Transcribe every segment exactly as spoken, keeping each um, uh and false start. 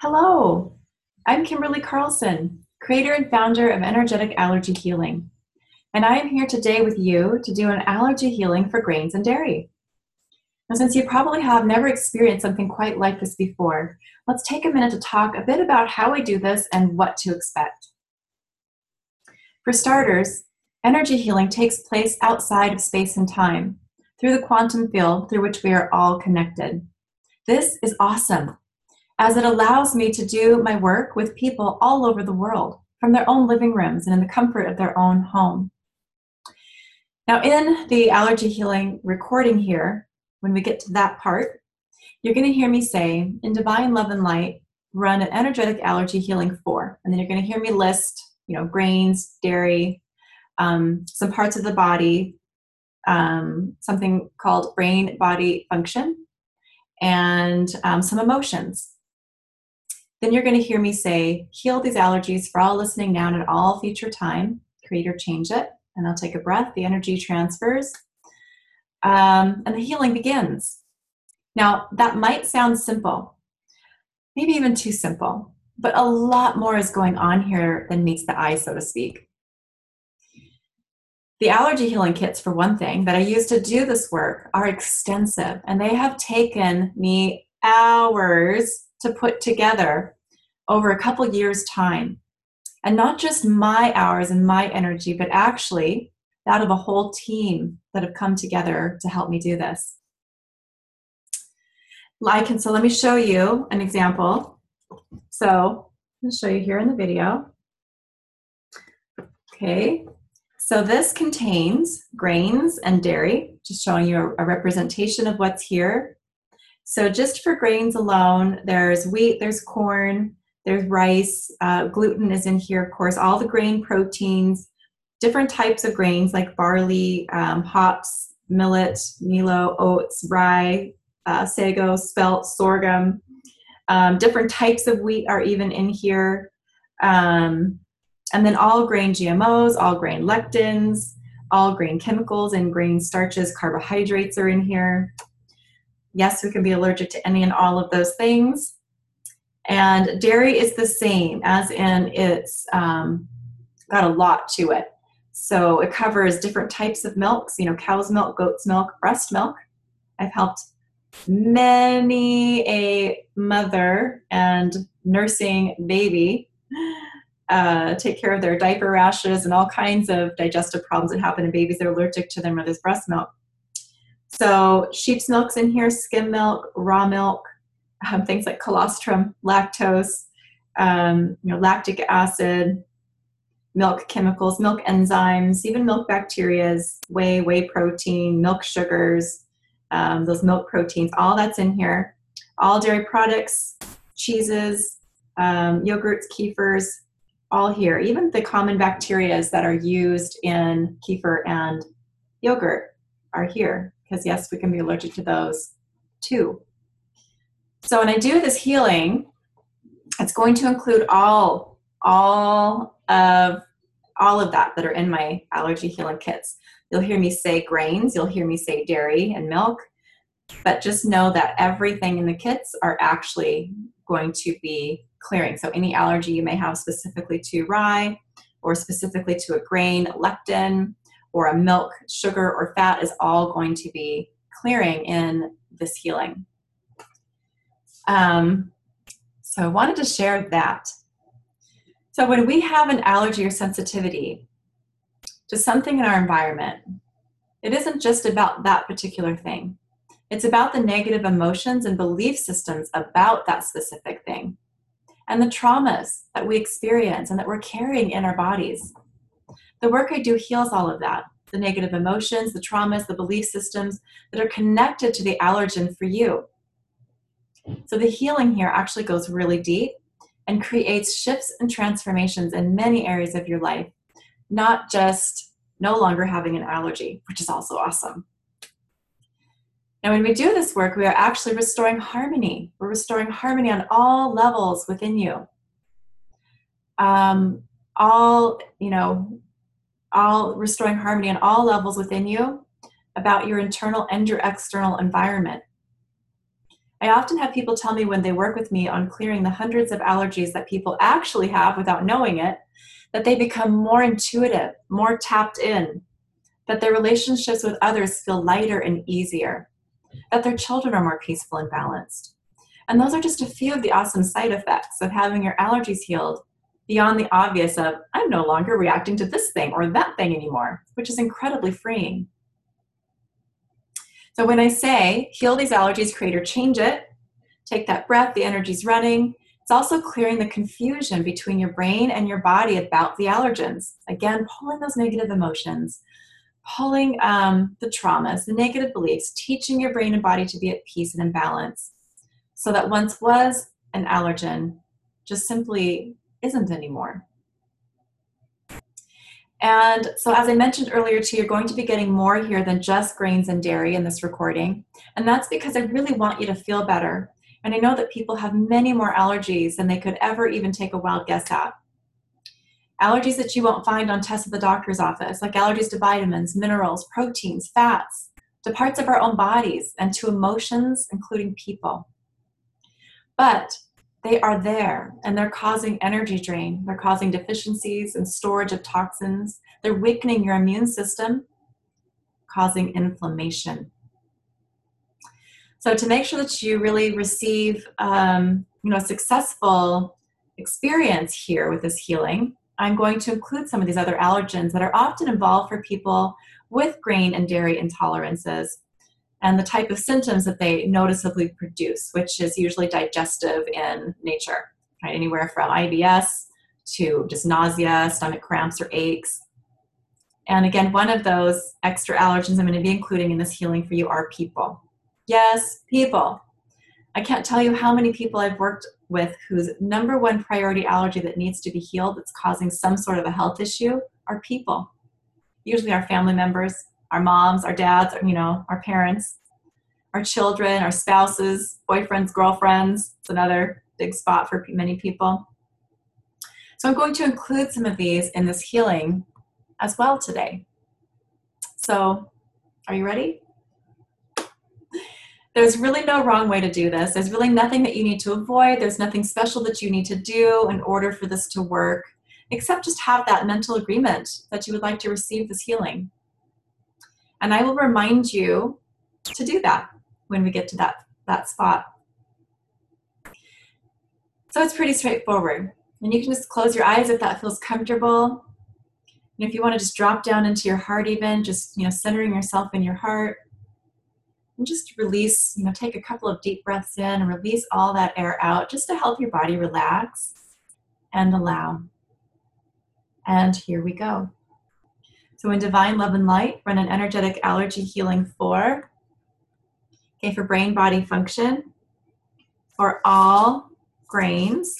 Hello, I'm Kimberly Carlson, creator and founder of Energetic Allergy Healing, and I am here today with you to do an allergy healing for grains and dairy. Now, since you probably have never experienced something quite like this before, let's take a minute to talk a bit about how we do this and what to expect. For starters, energy healing takes place outside of space and time, through the quantum field through which we are all connected. This is awesome, as it allows me to do my work with people all over the world, from their own living rooms and in the comfort of their own home. Now, in the allergy healing recording here, when we get to that part, you're going to hear me say, in Divine Love and Light, run an energetic allergy healing for. And then you're going to hear me list, you know, grains, dairy, um, some parts of the body, um, something called brain body function, and um, some emotions. Then you're going to hear me say, heal these allergies for all listening now and at all future time. Create or change it. And I'll take a breath. The energy transfers. Um, and the healing begins. Now, that might sound simple. Maybe even too simple. But a lot more is going on here than meets the eye, so to speak. The allergy healing kits, for one thing, that I use to do this work are extensive. And they have taken me hours to put together over a couple years' time. And not just my hours and my energy, but actually that of a whole team that have come together to help me do this. Like, and so let me show you an example. So I'm going to show you here in the video. Okay, so this contains grains and dairy, just showing you a, a representation of what's here. So just for grains alone, there's wheat, there's corn, there's rice, uh, gluten is in here, of course, all the grain proteins, different types of grains like barley, um, hops, millet, milo, oats, rye, uh, sago, spelt, sorghum. Um, different types of wheat are even in here. Um, and then all grain G M Os, all grain lectins, all grain chemicals and grain starches, carbohydrates are in here. Yes, we can be allergic to any and all of those things. And dairy is the same, as in it's um, got a lot to it. So it covers different types of milks, you know, cow's milk, goat's milk, breast milk. I've helped many a mother and nursing baby uh, take care of their diaper rashes and all kinds of digestive problems that happen in babies that are allergic to their mother's breast milk. So sheep's milk's in here, skim milk, raw milk, um, things like colostrum, lactose, um, you know, lactic acid, milk chemicals, milk enzymes, even milk bacterias, whey, whey protein, milk sugars, um, those milk proteins, all that's in here. All dairy products, cheeses, um, yogurts, kefirs, all here. Even the common bacterias that are used in kefir and yogurt are here. Because yes, we can be allergic to those too. So when I do this healing, it's going to include all, all of, all of that that are in my allergy healing kits. You'll hear me say grains, you'll hear me say dairy and milk, but just know that everything in the kits are actually going to be clearing. So any allergy you may have specifically to rye or specifically to a grain, lectin, or a milk, sugar, or fat is all going to be clearing in this healing. Um, so I wanted to share that. So when we have an allergy or sensitivity to something in our environment, it isn't just about that particular thing. It's about the negative emotions and belief systems about that specific thing and the traumas that we experience and that we're carrying in our bodies. The work I do heals all of that, the negative emotions, the traumas, the belief systems that are connected to the allergen for you. So the healing here actually goes really deep and creates shifts and transformations in many areas of your life, not just no longer having an allergy, which is also awesome. Now, when we do this work, we are actually restoring harmony. We're restoring harmony on all levels within you. Um, all, you know, all restoring harmony on all levels within you about your internal and your external environment. I often have people tell me when they work with me on clearing the hundreds of allergies that people actually have without knowing it, that they become more intuitive, more tapped in, that their relationships with others feel lighter and easier, that their children are more peaceful and balanced. And those are just a few of the awesome side effects of having your allergies healed, beyond the obvious of, I'm no longer reacting to this thing or that thing anymore, which is incredibly freeing. So when I say, heal these allergies, create or change it, take that breath, the energy's running. It's also clearing the confusion between your brain and your body about the allergens. Again, pulling those negative emotions, pulling um, the traumas, the negative beliefs, teaching your brain and body to be at peace and in balance. So that once was an allergen, just simply isn't anymore. And so as I mentioned earlier too, you're going to be getting more here than just grains and dairy in this recording. And that's because I really want you to feel better. And I know that people have many more allergies than they could ever even take a wild guess at. Allergies that you won't find on tests at the doctor's office, like allergies to vitamins, minerals, proteins, fats, to parts of our own bodies, and to emotions, including people. But they are there, and they're causing energy drain. They're causing deficiencies and storage of toxins. They're weakening your immune system, causing inflammation. So to make sure that you really receive um, you know, a successful experience here with this healing, I'm going to include some of these other allergens that are often involved for people with grain and dairy intolerances, and the type of symptoms that they noticeably produce, which is usually digestive in nature, right? Anywhere from I B S to just nausea, stomach cramps, or aches. And again, one of those extra allergens I'm going to be including in this healing for you are people. Yes, people. I can't tell you how many people I've worked with whose number one priority allergy that needs to be healed, that's causing some sort of a health issue, are people. Usually our family members, our moms, our dads, you know, our parents, our children, our spouses, boyfriends, girlfriends. It's another big spot for many people. So I'm going to include some of these in this healing as well today. So are you ready? There's really no wrong way to do this. There's really nothing that you need to avoid. There's nothing special that you need to do in order for this to work, except just have that mental agreement that you would like to receive this healing. And I will remind you to do that when we get to that, that spot. So it's pretty straightforward. And you can just close your eyes if that feels comfortable. And if you want to just drop down into your heart even, just, you know, centering yourself in your heart. And just release, you know, take a couple of deep breaths in and release all that air out just to help your body relax and allow. And here we go. So in Divine Love and Light, run an energetic allergy healing for, okay, for brain body function, for all grains,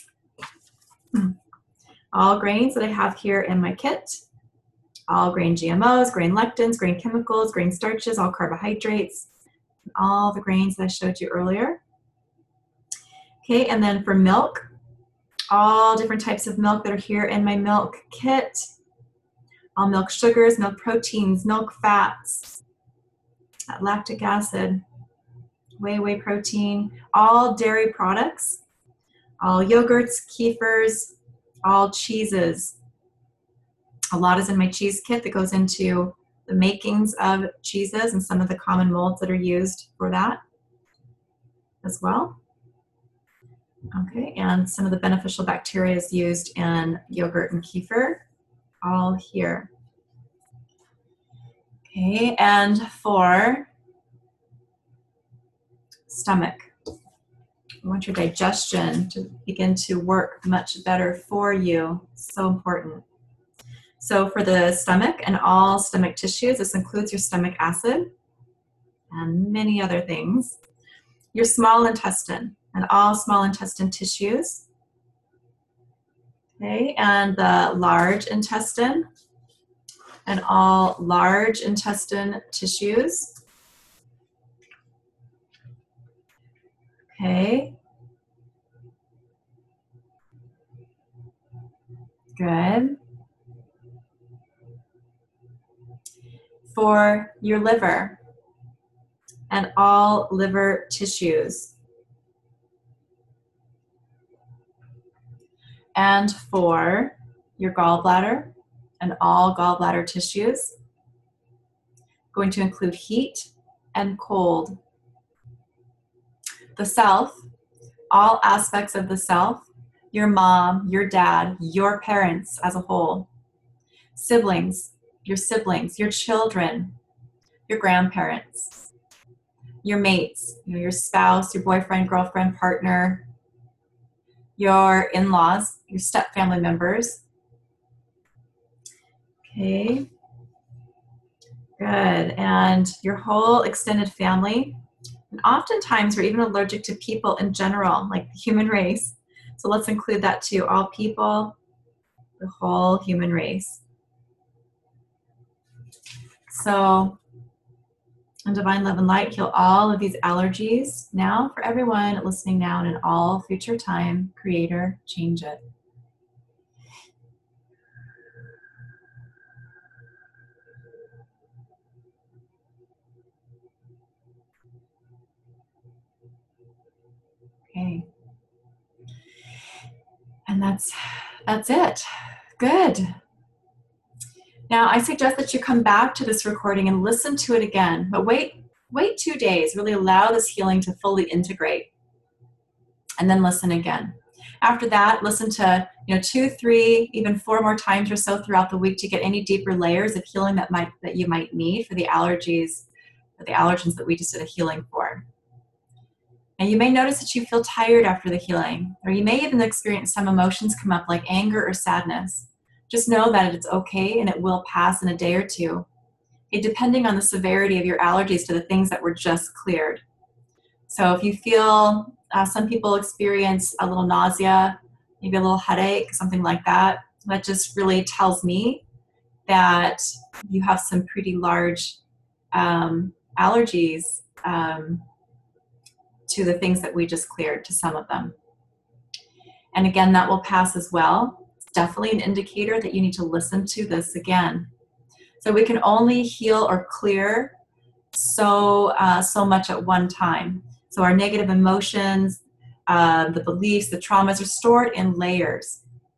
all grains that I have here in my kit, all grain G M Os, grain lectins, grain chemicals, grain starches, all carbohydrates, all the grains that I showed you earlier. Okay, and then for milk, all different types of milk that are here in my milk kit, all milk sugars, milk proteins, milk fats, lactic acid, whey, whey protein, all dairy products, all yogurts, kefirs, all cheeses. A lot is in my cheese kit that goes into the makings of cheeses and some of the common molds that are used for that as well. Okay, and some of the beneficial bacteria is used in yogurt and kefir, all here. Okay, and for stomach, I want your digestion to begin to work much better for you. So important. So for the stomach and all stomach tissues, this includes your stomach acid and many other things. Your small intestine and all small intestine tissues. Okay, and the large intestine and all large intestine tissues. Okay. Good. For your liver and all liver tissues. and for your gallbladder and all gallbladder tissues. Going to include heat and cold. The self, all aspects of the self, your mom, your dad, your parents as a whole, siblings, your siblings, your children, your grandparents, your mates, you know, your spouse, your boyfriend, girlfriend, partner, your in-laws, your step family members. Okay, good. And your whole extended family. And oftentimes we're even allergic to people in general, like the human race. So let's include that too. All people, the whole human race. So, in divine love and light, heal all of these allergies now for everyone listening now and in all future time. Creator, change it. Okay. And that's that's it. Good. Now, I suggest that you come back to this recording and listen to it again, but wait, wait two days. Really allow this healing to fully integrate, and then listen again. After that, listen to you know two, three, even four more times or so throughout the week to get any deeper layers of healing that might that you might need for the allergies, for the allergens that we just did a healing for. And you may notice that you feel tired after the healing, or you may even experience some emotions come up like anger or sadness. Just know that it's okay and it will pass in a day or two, okay, depending on the severity of your allergies to the things that were just cleared. So if you feel, uh, some people experience a little nausea, maybe a little headache, something like that, that just really tells me that you have some pretty large um, allergies um, to the things that we just cleared, to some of them. And again, that will pass as well. Definitely an indicator that you need to listen to this again. So we can only heal or clear so uh, so much at one time. So our negative emotions, uh, the beliefs, the traumas are stored in layers,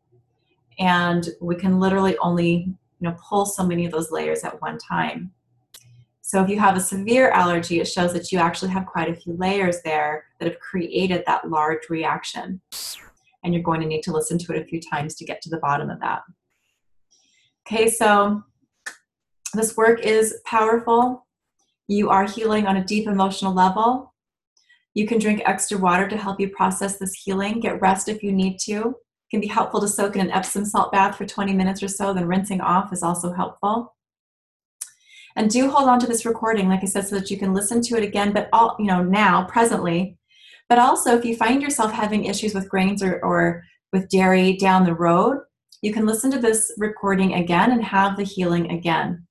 and we can literally only you know pull so many of those layers at one time. So if you have a severe allergy, it shows that you actually have quite a few layers there that have created that large reaction. And you're going to need to listen to it a few times to get to the bottom of that. Okay, so this work is powerful. You are healing on a deep emotional level. You can drink extra water to help you process this healing. Get rest if you need to. It can be helpful to soak in an Epsom salt bath for twenty minutes or so, then rinsing off is also helpful. And do hold on to this recording, like I said, so that you can listen to it again, but all, you know, now, presently. But also, if you find yourself having issues with grains or, or with dairy down the road, you can listen to this recording again and have the healing again.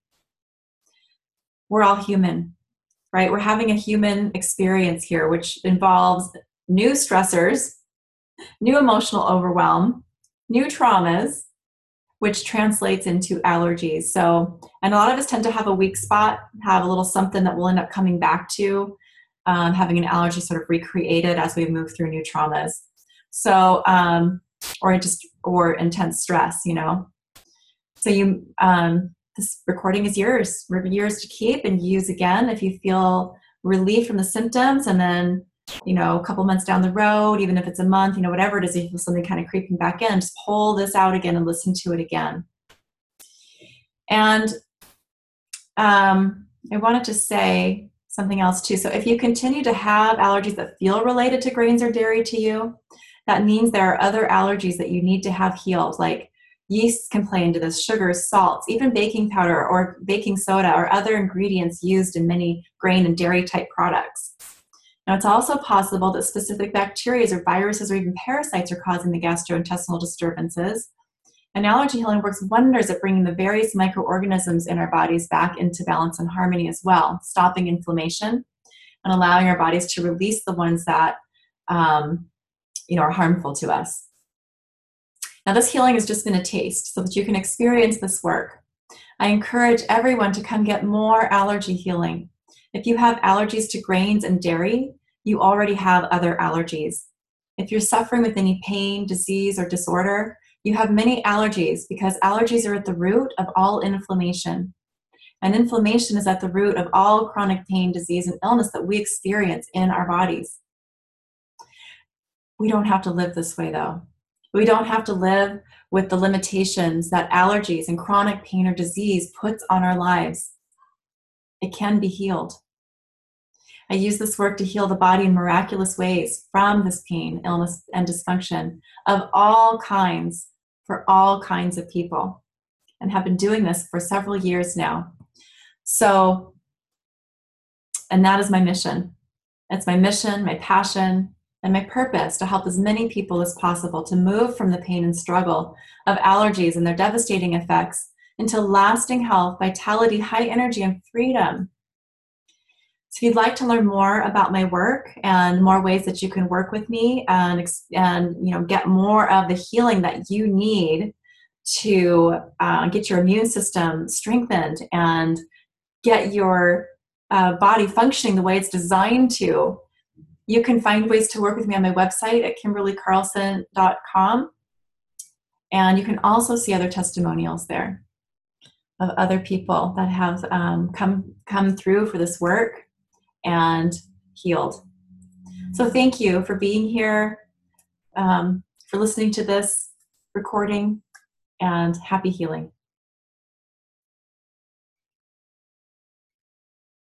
We're all human, right? We're having a human experience here, which involves new stressors, new emotional overwhelm, new traumas, which translates into allergies. So, and a lot of us tend to have a weak spot, have a little something that we'll end up coming back to. Um, having an allergy sort of recreated as we move through new traumas. So, um, or just, or intense stress, you know. So you, um, this recording is yours, yours to keep and use again if you feel relief from the symptoms, and then, you know, a couple months down the road, even if it's a month, you know, whatever it is, if you feel something kind of creeping back in, just pull this out again and listen to it again. And um, I wanted to say something else too. So if you continue to have allergies that feel related to grains or dairy to you, that means there are other allergies that you need to have healed, like yeast can play into this, sugars, salts, even baking powder or baking soda or other ingredients used in many grain and dairy type products. Now, it's also possible that specific bacteria or viruses or even parasites are causing the gastrointestinal disturbances. And allergy healing works wonders at bringing the various microorganisms in our bodies back into balance and harmony as well, stopping inflammation and allowing our bodies to release the ones that um, you know, are harmful to us. Now, this healing has just been a taste so that you can experience this work. I encourage everyone to come get more allergy healing. If you have allergies to grains and dairy, you already have other allergies. If you're suffering with any pain, disease, or disorder, you have many allergies, because allergies are at the root of all inflammation. And inflammation is at the root of all chronic pain, disease, and illness that we experience in our bodies. We don't have to live this way, though. We don't have to live with the limitations that allergies and chronic pain or disease puts on our lives. It can be healed. I use this work to heal the body in miraculous ways from this pain, illness, and dysfunction of all kinds, for all kinds of people, and have been doing this for several years now. So, and that is my mission. It's my mission, my passion, and my purpose to help as many people as possible to move from the pain and struggle of allergies and their devastating effects into lasting health, vitality, high energy, and freedom. So if you'd like to learn more about my work and more ways that you can work with me and, and you know, get more of the healing that you need to uh, get your immune system strengthened and get your uh, body functioning the way it's designed to, you can find ways to work with me on my website at kimberly carlson dot com. And you can also see other testimonials there of other people that have um, come, come through for this work and healed. So thank you for being here, um, for listening to this recording, and happy healing.